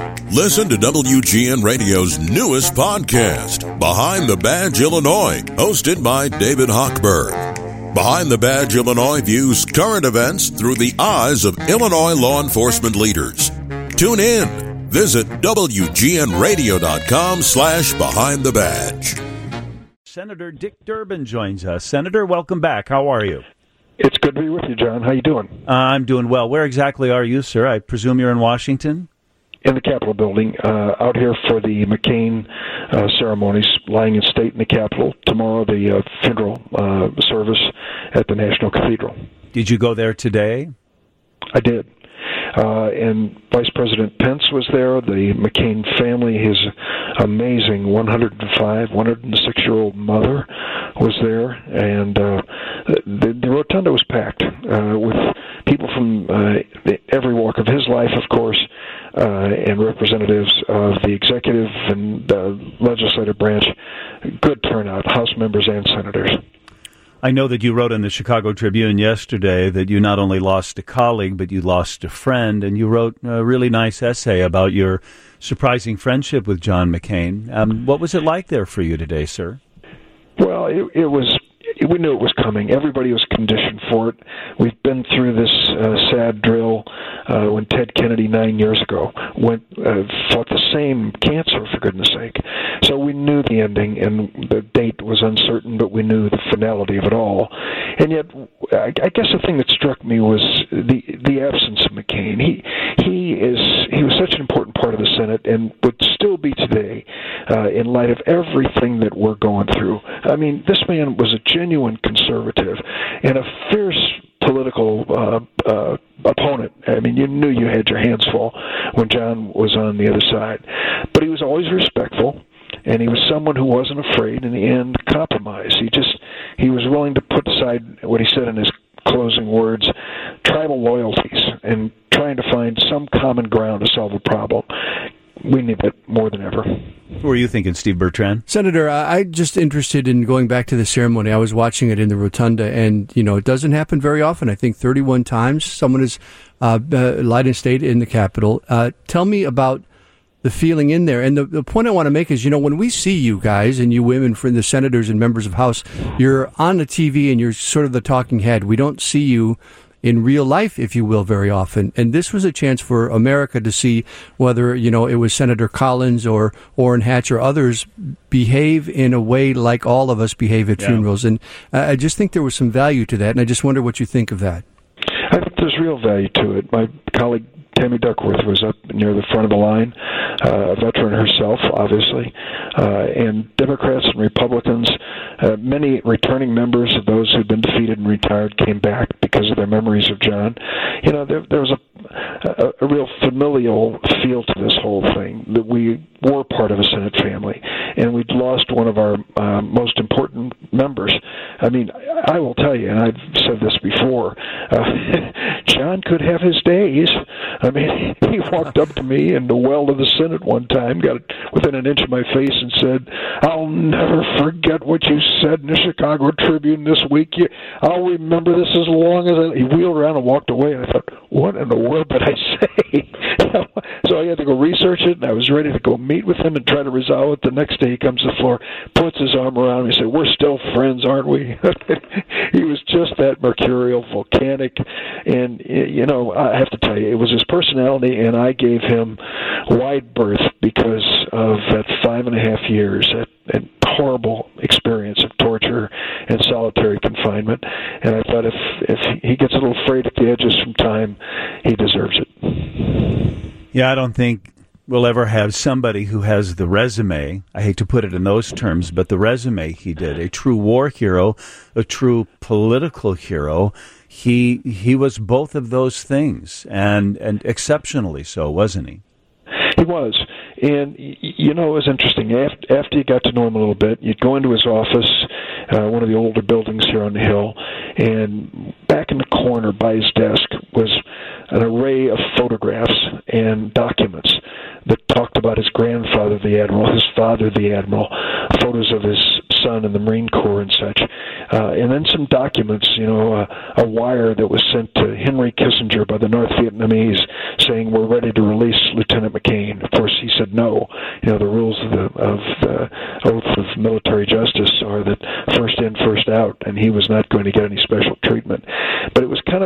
Listen to WGN Radio's newest podcast, Behind the Badge Illinois, hosted by David Hochberg. Behind the Badge Illinois views current events through the eyes of Illinois law enforcement leaders. Tune in. Visit WGNRadio.com/Behind the Badge. Senator Dick Durbin joins us. Senator, welcome back. How are you? It's good to be with you, John. How you doing? I'm doing well. Where exactly are you, sir? I presume you're in Washington? In the Capitol building, out here for the McCain ceremonies, lying in state in the Capitol. Tomorrow, the funeral service at the National Cathedral. Did you go there today? I did. And Vice President Pence was there. The McCain family, his amazing 106-year-old mother was there. And the rotunda was packed with people from every walk of his life, of course, and representatives of the executive and legislative branch. Good turnout, House members and senators. I know that you wrote in the Chicago Tribune yesterday that you not only lost a colleague, but you lost a friend, and you wrote a really nice essay about your surprising friendship with John McCain. What was it like there for you today, sir? Well, it was. We knew it was coming. Everybody was conditioned for it. We've been through this sad drill when Ted Kennedy 9 years ago fought the same cancer, for goodness sake. So we knew the ending, and the date was uncertain, but we knew the finality of it all. And yet, I guess the thing that struck me was the absence of McCain. He was such an important part of the Senate, and would still be today in light of everything that we're going through. I mean, this man was a genuine conservative and a fierce political opponent. I mean, you knew you had your hands full when John was on the other side. But he was always respectful, and he was someone who wasn't afraid, in the end, to compromise. He was willing to put aside what he said in his closing words, tribal loyalties, and trying to find some common ground to solve a problem. We need that more than ever. What were you thinking, Steve Bertrand? Senator, I'm just interested in going back to the ceremony. I was watching it in the rotunda, and, it doesn't happen very often. I think 31 times someone has lied in state in the Capitol. Tell me about the feeling in there. And the point I want to make is, when we see you guys and you women, from the senators and members of House, you're on the TV and you're sort of the talking head. We don't see you in real life, if you will, very often. And this was a chance for America to see whether, it was Senator Collins or Orrin Hatch or others behave in a way like all of us behave at funerals. And I just think there was some value to that, and I just wonder what you think of that. I think there's real value to it. My colleague Tammy Duckworth was up near the front of the line, a veteran herself, obviously, and Democrats and Republicans, many returning members of those who'd been defeated and retired came back because of their memories of John. There was a real familial feel to this whole thing, that we were part of a Senate family, and we'd lost one of our most important members. I mean, I will tell you, and I've said this before, John could have his days. I mean, he walked up to me in the well of the Senate one time, got within an inch of my face, and said, "I'll never forget what you said in the Chicago Tribune this week. I'll remember this as long as He wheeled around and walked away, and I thought, what in the world did I say? So I had to go research it, and I was ready to go meet with him and try to resolve it. The next day he comes to the floor, puts his arm around me, and said, "We're still friends, aren't we?" He was just that mercurial, volcanic, and, I have to tell you, it was his personality, and I gave him wide berth because of that 5.5 years, that horrible experience of torture and solitary confinement. And I thought if he gets a little frayed at the edges from time, he deserves it. Yeah, I don't think we'll ever have somebody who has the resume, I hate to put it in those terms, but the resume he did, a true war hero, a true political hero. He was both of those things, and exceptionally so, wasn't he? He was. And, it was interesting. After you got to know him a little bit, you'd go into his office, one of the older buildings here on the Hill, and back in the corner by his desk was an array of photographs and documents that talked about his grandfather, the Admiral, his father, the Admiral, photos of his son in the Marine Corps and such. And then some documents, a wire that was sent to Henry Kissinger by the North Vietnamese saying we're ready to release Lieutenant McCain. Of course, he said no. The rules of the oath of military justice are that first in, first out, and he was not going to get any special treatment. But it was kind of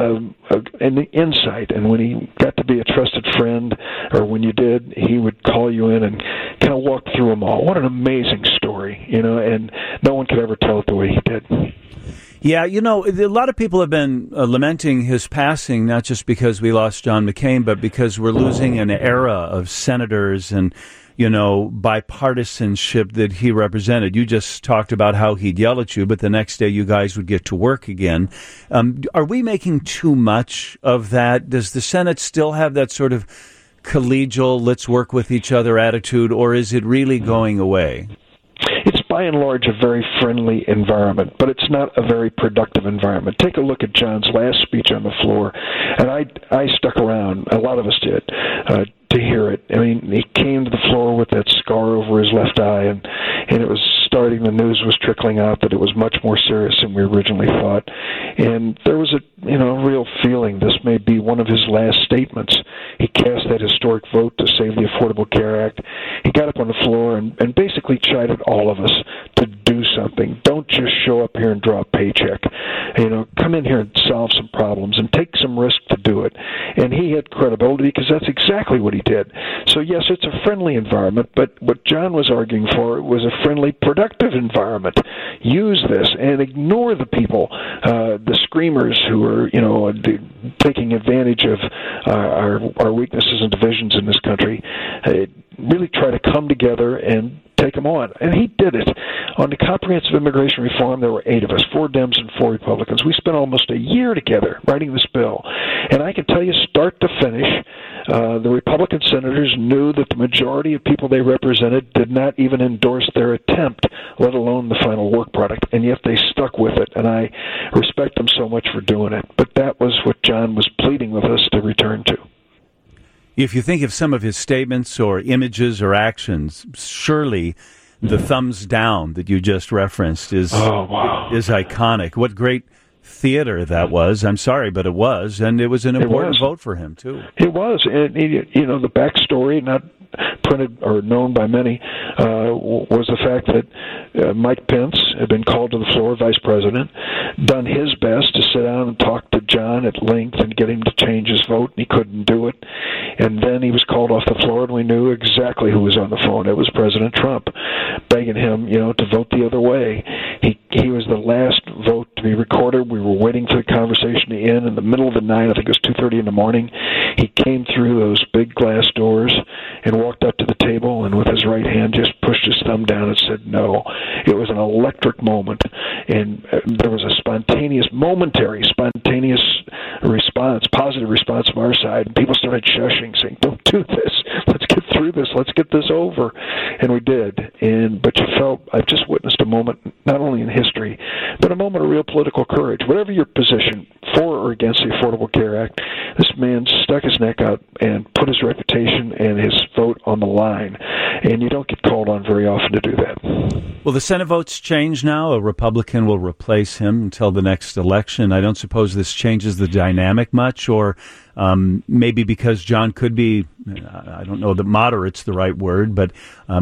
an insight, and when he got to be a trusted friend, or when you did, he would call you in and kind of walk through them all. What an amazing story, and no one could ever tell it the way he did. Yeah, a lot of people have been lamenting his passing, not just because we lost John McCain, but because we're losing an era of senators and, bipartisanship that he represented. You just talked about how he'd yell at you, but the next day you guys would get to work again. Are we making too much of that? Does the Senate still have that sort of collegial, let's work with each other attitude, or is it really going away? It's by and large a very friendly environment, but it's not a very productive environment. Take a look at John's last speech on the floor, and I stuck around, a lot of us did, to hear it. I mean, he came to the floor with that scar over his left eye, and it was starting, the news was trickling out that it was much more serious than we originally thought. And there was a real feeling this may be one of his last statements. He cast that historic vote to save the Affordable Care Act. He got up on the floor and basically chided all of us to do something. Don't just show up here and draw a paycheck. Come in here and solve some problems and take some risk to do it. And he had credibility because that's exactly what he did. So yes, it's a friendly environment, but what John was arguing for was a friendly, productive environment. Use this and ignore the people, the screamers who are, taking advantage of our weaknesses and divisions in this country. Really try to come together and take them on. And he did it. On the comprehensive immigration reform, there were 8 of us, 4 Dems and 4 Republicans. We spent almost a year together writing this bill. And I can tell you, start to finish, the Republican senators knew that the majority of people they represented did not even endorse their attempt, let alone the final work product, and yet they stuck with it. And I respect them so much for doing it. But that was what John was pleading with us to return to. If you think of some of his statements or images or actions, surely the thumbs down that you just referenced is iconic. What great theater that was. I'm sorry, but it was, and it was an important vote for him, too. It was, and the backstory, not printed or known by many, was the fact that Mike Pence had been called to the floor, vice president, done his best to sit down and talk to John at length and get him to change his vote, and he couldn't do it. And then he was called off the floor, and we knew exactly who was on the phone. It was President Trump, begging him, to vote the other way. He was the last vote to be recorded. We were waiting for the conversation to end. In the middle of the night, I think it was 2:30 in the morning, he came through those big glass doors and walked up to the table and with his right hand just pushed his thumb down and said no. It was an electric moment, and there was a momentary spontaneous response, positive response from our side, and people started shushing, saying, don't do this, let's get through this, let's get this over. And we did. But you felt, I've just witnessed a moment, not only in history, but a moment of real political courage. Whatever your position, for or against the Affordable Care Act, this man stuck his neck out and put his reputation and his vote on the line. And you don't get called on very often to do that. Will the Senate votes change now? A Republican will replace him until the next election. I don't suppose this changes the dynamic much, or maybe because John could be, I don't know that moderate's the right word, but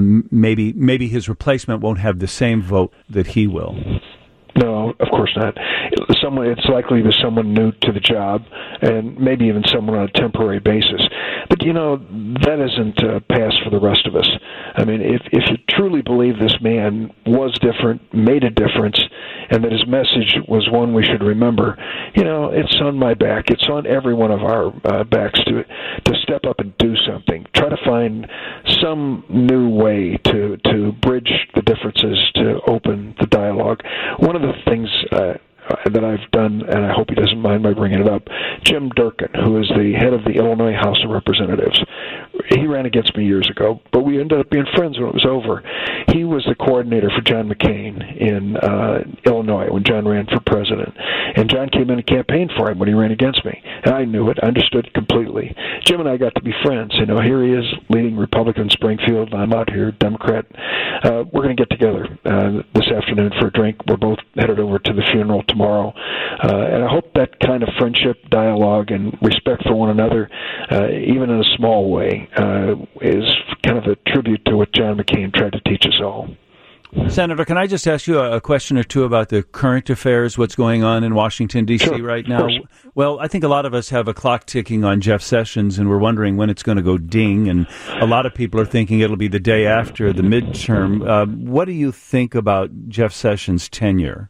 maybe his replacement won't have the same vote that he will. No, of course not. It's likely to be someone new to the job, and maybe even someone on a temporary basis. But, that isn't a pass for the rest of us. I mean, if you truly believe this man was different, made a difference, and that his message was one we should remember, it's on my back. It's on every one of our backs to step up and do something. Try to find some new way to bridge the differences, to open the dialogue. One of the things that I've done, and I hope he doesn't mind my bringing it up, Jim Durkin, who is the head of the Illinois House of Representatives, he ran against me years ago, but we ended up being friends when it was over. He was the coordinator for John McCain in Illinois when John ran for president. And John came in and campaigned for him when he ran against me. And I knew it. I understood it completely. Jim and I got to be friends. Here he is leading Republican Springfield, and I'm out here, Democrat. We're going to get together this afternoon for a drink. We're both headed over to the funeral tomorrow. And I hope that kind of friendship, dialogue, and respect for one another, even in a small way, is kind of a tribute to what John McCain tried to teach us all. Senator, can I just ask you a question or two about the current affairs, what's going on in Washington, D.C. Sure, right now? Well, I think a lot of us have a clock ticking on Jeff Sessions, and we're wondering when it's going to go ding, and a lot of people are thinking it'll be the day after the midterm. What do you think about Jeff Sessions' tenure?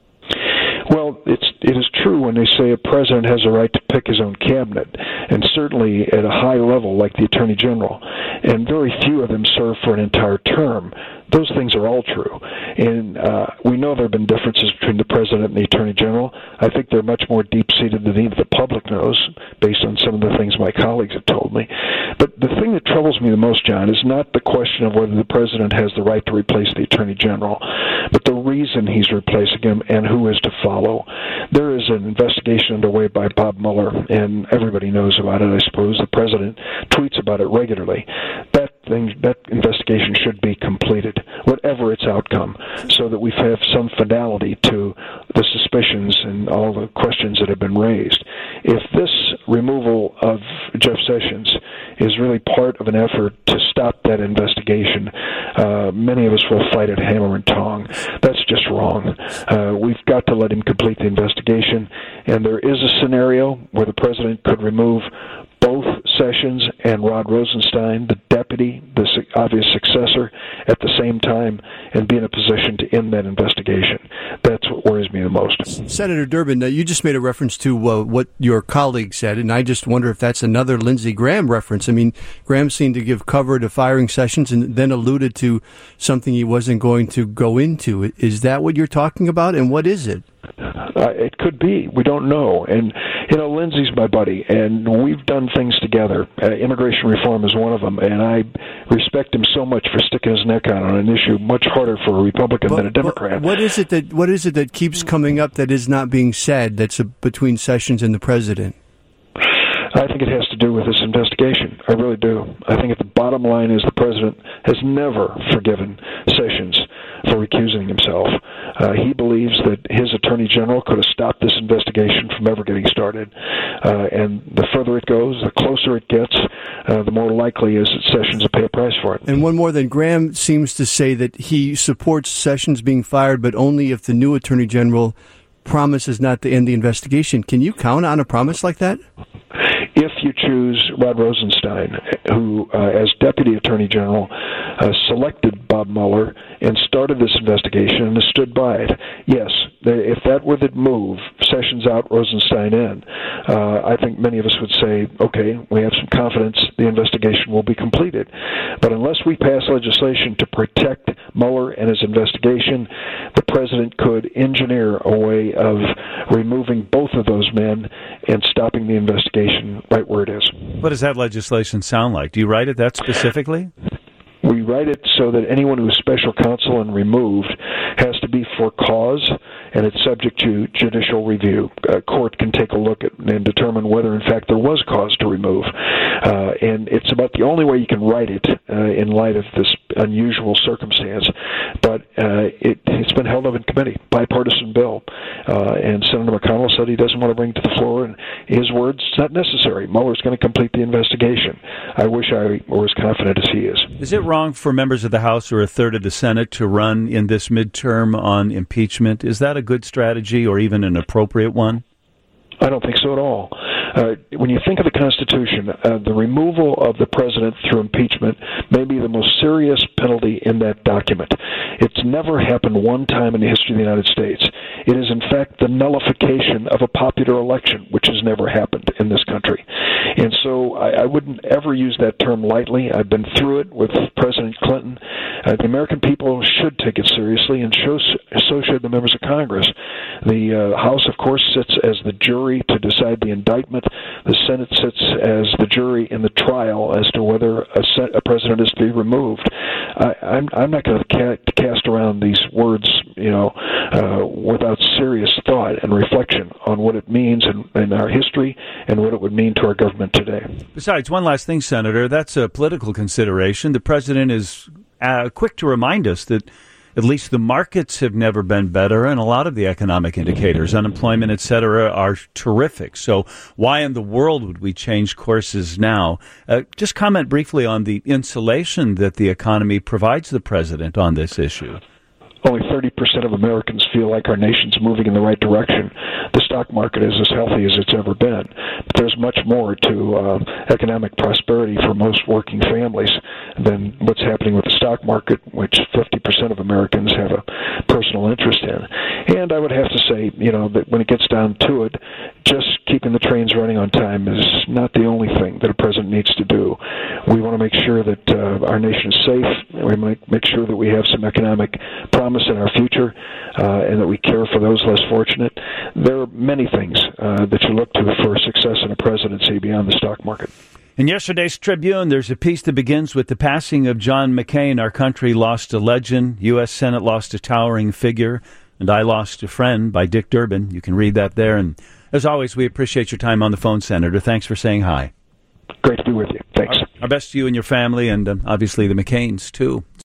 Well, it is true when they say a president has a right to pick his own cabinet, and certainly at a high level like the Attorney General, and very few of them serve for an entire term. Those things are all true. And we know there have been differences between the president and the Attorney General. I think they're much more deep-seated than even the public knows, based on some of the things my colleagues have told me. But the thing that troubles me the most, John, is not the question of whether the president has the right to replace the Attorney General, but the reason he's replacing him and who is to follow. There is an investigation underway by Bob Mueller, and everybody knows about it, I suppose. The president tweets about it regularly. That investigation should be completed, whatever its outcome, so that we have some finality to the suspicions and all the questions that have been raised. If this removal of Jeff Sessions is really part of an effort to stop that investigation, many of us will fight it hammer and tong. That's just wrong. We've got to let him complete the investigation, and there is a scenario where the president could remove both Sessions and Rod Rosenstein, the deputy, the obvious successor, at the same time, and be in a position to end that investigation. That's what worries me the most. Senator Durbin, you just made a reference to what your colleague said, and I just wonder if that's another Lindsey Graham reference. I mean, Graham seemed to give cover to firing Sessions and then alluded to something he wasn't going to go into. Is that what you're talking about, and what is it? It could be. We don't know. And, Lindsey's my buddy, and we've done things together. Immigration reform is one of them, and I respect him so much for sticking his neck out on an issue much harder for a Republican than a Democrat. What is it that keeps coming up that is not being said that's between Sessions and the president? I think it has to do with this investigation. I really do. I think at the bottom line is the president has never forgiven Sessions for recusing himself. He believes that his attorney general could have stopped this investigation from ever getting started. And the further it goes, the closer it gets, the more likely is that Sessions will pay a price for it. And one more, then. Graham seems to say that he supports Sessions being fired, but only if the new attorney general promises not to end the investigation. Can you count on a promise like that? If you choose Rod Rosenstein, who, as Deputy Attorney General, selected Bob Mueller and started this investigation and has stood by it, yes, if that were the move, Sessions out, Rosenstein in, I think many of us would say, okay, we have some confidence the investigation will be completed. But unless we pass legislation to protect Mueller and his investigation, the president could engineer a way of removing both of those men and stopping the investigation right where it is. What does that legislation sound like? Do you write it that specifically? We write it so that anyone who is special counsel and removed has to be for cause, and it's subject to judicial review. A court can take a look at and determine whether, in fact, there was cause to remove. And it's about the only way you can write it in light of this unusual circumstance. But it's been held up in committee, bipartisan bill. And Senator McConnell said he doesn't want to bring it to the floor, and his words, it's not necessary. Mueller's going to complete the investigation. I wish I were as confident as he is. Is it wrong for members of the House or a third of the Senate to run in this midterm on impeachment? Is that a good strategy or even an appropriate one? I don't think so at all. When you think of the Constitution, the removal of the president through impeachment may be the most serious penalty in that document. It's never happened one time in the history of the United States. It is, in fact, the nullification of a popular election, which has never happened in this country. And so I wouldn't ever use that term lightly. I've been through it with President Clinton. The American people should take it seriously, and so should the members of Congress. The House, of course, sits as the jury to decide the indictment Senate. The Senate sits as the jury in the trial as to whether a president is to be removed. I'm not going to cast around these words, without serious thought and reflection on what it means in our history and what it would mean to our government today. Besides, one last thing, Senator, that's a political consideration. The president is quick to remind us that at least the markets have never been better, and a lot of the economic indicators, unemployment, et cetera, are terrific. So why in the world would we change courses now? Just comment briefly on the insulation that the economy provides the president on this issue. Only 30% of Americans feel like our nation's moving in the right direction. The stock market is as healthy as it's ever been. But there's much more to economic prosperity for most working families than what's happening with the stock market, which 50% of Americans have a personal interest in. And I would have to say, that when it gets down to it, just keeping the trains running on time is not the only thing that a president needs to do. We want to make sure that our nation is safe. We make sure that we have some economic promise in our future, and that we care for those less fortunate. There are many things that you look to for success in a presidency beyond the stock market. In yesterday's Tribune, there's a piece that begins with the passing of John McCain. Our country lost a legend. U.S. Senate lost a towering figure. And I lost a friend by Dick Durbin. You can read that there. And as always, we appreciate your time on the phone, Senator. Thanks for saying hi. Great to be with you. Thanks. Our best to you and your family, and obviously the McCains, too.